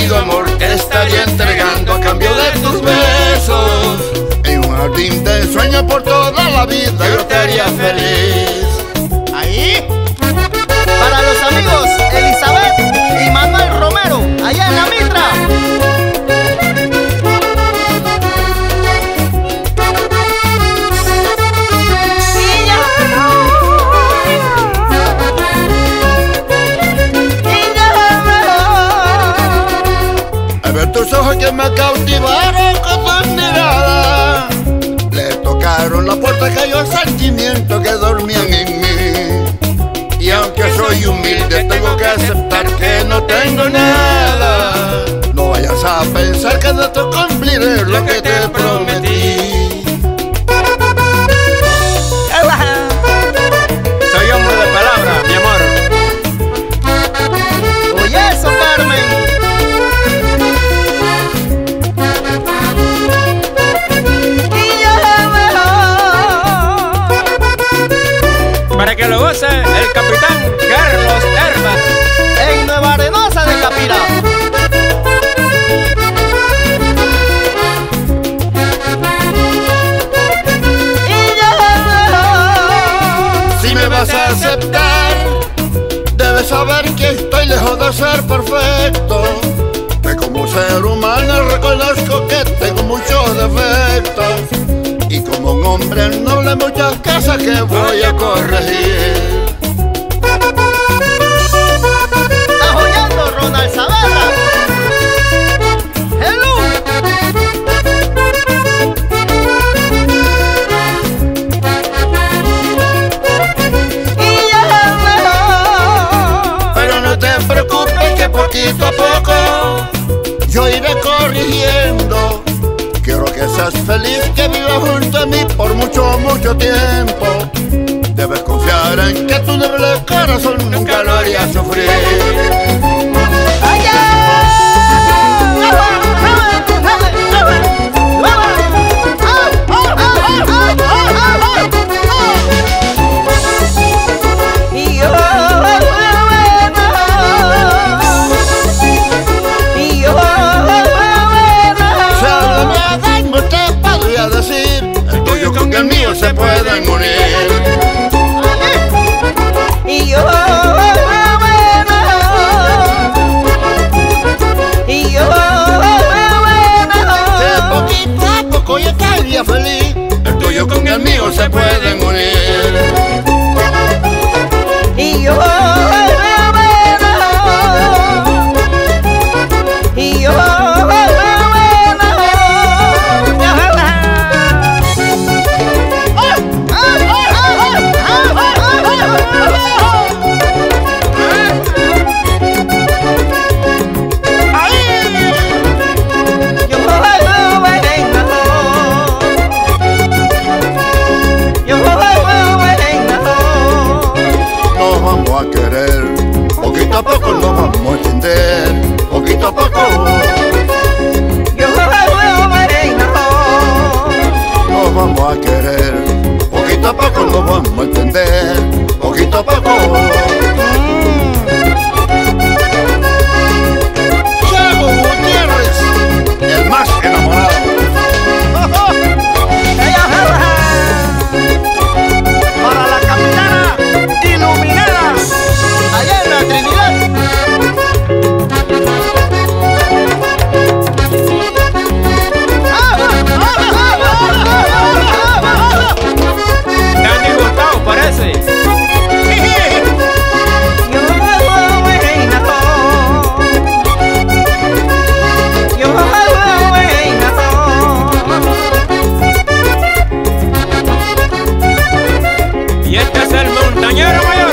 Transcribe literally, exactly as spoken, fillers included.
contigo, amor, estaría entregando a cambio de tus besos. En un jardín de sueños por toda la vida yo te haría feliz. Ahí. Para los amigos Elizabeth y Manuel Romero, allá en La Mitra. Al ver tus ojos que me cautivaron con tus miradas, le tocaron la puerta, cayó el sentimiento que dormían en mí. Y aunque soy humilde, tengo que aceptar que no tengo nada. No vayas a pensar que no te cumpliré lo que te prometí. Soy hombre de palabra, mi amor. Oye eso, Carmen. Para que lo goce el capitán Carlos Herbert En Nueva Arenosa de Capira. Si me vas a aceptar, debes saber que estoy lejos de ser perfecto, que como ser humano reconozco que tengo muchos defectos, y como un hombre noble muchas cosas que voy a corregir. Está joyando Ronald Saavedra. Hello. Pero no te preocupes que poquito a poco yo iré corrigiendo. Quiero que seas feliz, que vivas junto a mí por mucho, mucho tiempo. Debes confiar en que tu noble corazón nunca lo haría sufrir. El mío se pueden unir. Y yo, y yo, que poquito a poco yo estaría feliz. El tuyo con el mío se pueden unir. y yo, y yo. Poquito a poco nos vamos a entender, poquito a poco. Nos vamos a querer, poquito a poco nos vamos a entender, poquito a poco. Chago Gutiérrez, el más enamorado. Para la capitana iluminada, allá en la Trinidad. Dani Gustavo parece. Y este es el montañero mayor.